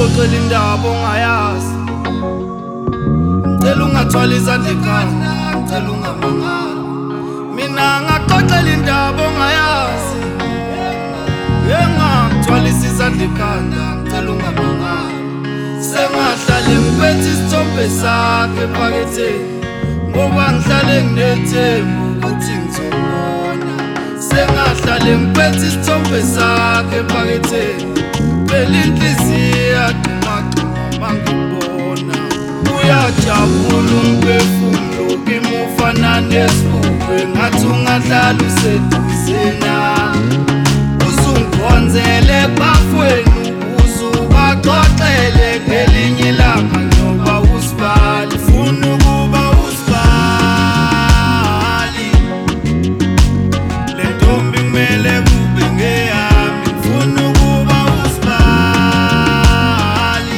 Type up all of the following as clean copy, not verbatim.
ungaxoxela indaba ongayazi, ngicela ungathwala izandla ekhanda, ngicela ungamangala. Mina ngaxoxela indaba ongayazi, ngithwalisa izandla ekhanda, ngicela ungamangala. Sengahlale ngiphethe isithombe sakhe ephaketheni, ngoba ngihlale nginethemba ukuthi ngizobona. Sengahlale ngiphethe isithombe sakhe ephaketheni, phela inhliziyo yadumagquma mangibona. Uyajabula umphefumulo kimi ufana nesibukwe, ngathi ungahlala useduze nami. Uzungikhonzele bafweni ukuze ubaxoxele ngelinye ilanga njengoba usibali. Funa ukuba usibali, le ntombi kumele kube ngeyami. Funa ukuba usibali,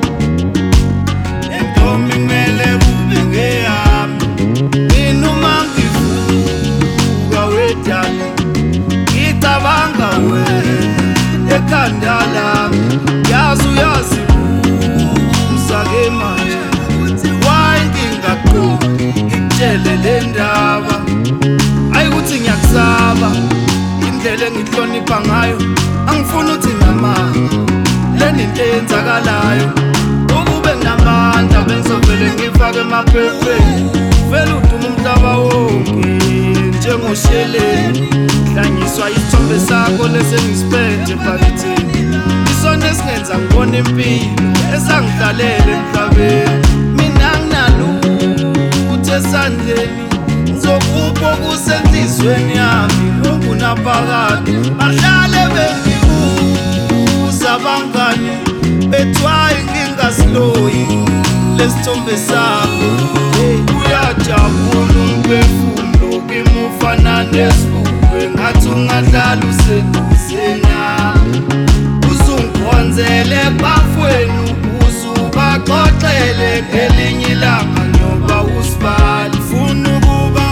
le ntombi kumele kube ngeyami. Mina uma ngivuka wedali, ngicabanga wena ekhanda lami. Yazi uyazibuza-ke manje, why ngingaqondi ngikutshele le ndaba. Hayi ukuthi ngiyakusaba indlela engihlonipha ngayo, angifuni ukuthi ngamanga leni into eyenzakalayo. Ukube nginamandla bengizovele ngifake emaphepheni, vele udume umhlaba wonke njengosheleni. Hlanyiswa isithombe sakho lesengisiphethe ephaketheni, isona esingenza ngibona impilo esangidlalela emhlabeni. Mina nginalutho esandleni, ngizokupha okusenhlizweni yami okunaphakade. Bahlale bengibuza abangani bethu, hhayi ngingasiloyi lesithombe sakho. Uyajabula umphefumulo kimi ufana nesibukwe, ngathi ungahlala useduze nami. Uzungikhonzele bafweni ukuze ubaxoxele ngelinye ilanga njengoba usibali. Funa ukuba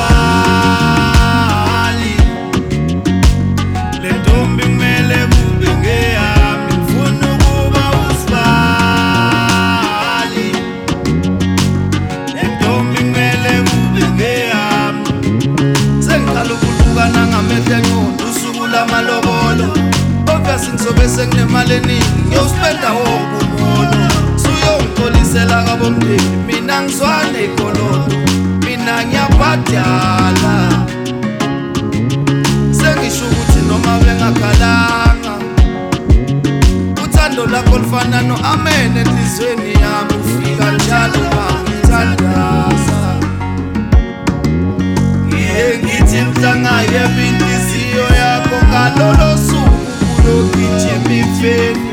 usibali, le ntombi kumele kube ngeyami. Funa ukuba usibali, le ntombi kumele kube ngeyami. Sengiqala ukuhlukana ngamehlo engqondo usuku lamalobolo, obviously ngizobe senginemali eningi, ngiyowuspenda wonke umholo. Suyongixolisela kabomndeni, mina ngizwane ikoloto, mina ngiyabhadala. Sengisho ukuthi noma bengakhalanga, uthando lakho lufana no-amen enhlizweni yami. Ufika njalo mangithandaza, ngithi mhlangayeba inhliziyo yakho ngalolo suku kulogijima ifeni.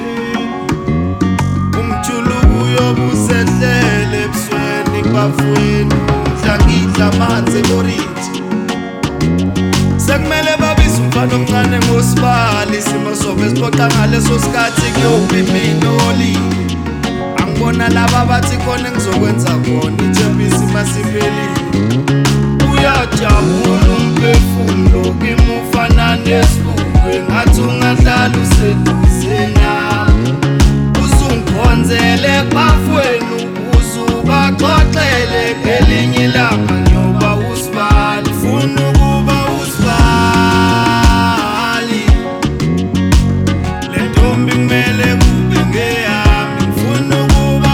Umjuluko uyobe usehlele ebusweni kubafweni, umdlangidla amanzi eboriji. Sekumele babize umfana omncane ngosibali, isimo sobe siphoqa ngaleso sikhathi kuyobe minoli. Angibona laba bathi khona engizokwenza khona, ithembisi masiphelile. Uyajabula umphefumulo kimi ufana nesibukwe, ngathi ungahlala useduze nami. Uzungikhonzele bafweni ukuze ubaxoxele ngelinye ilanga njengoba usibali. Funa ukuba usibali, le ntombi kumele kube ngeyami. Funa ukuba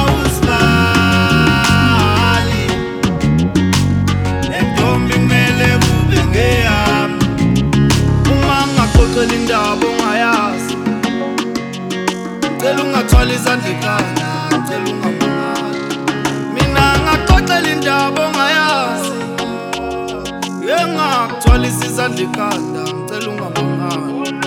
usibali, le ntombi kumele kube ngeyami. Uma ngaxoxela indaba ongayazi, ngicela ungathwala izandla ekhanda, ngicela ungamangala. Mina ngaxoxela indaba ongayazi, ngithwalisa izandla ekhanda, ngicela ungamangala.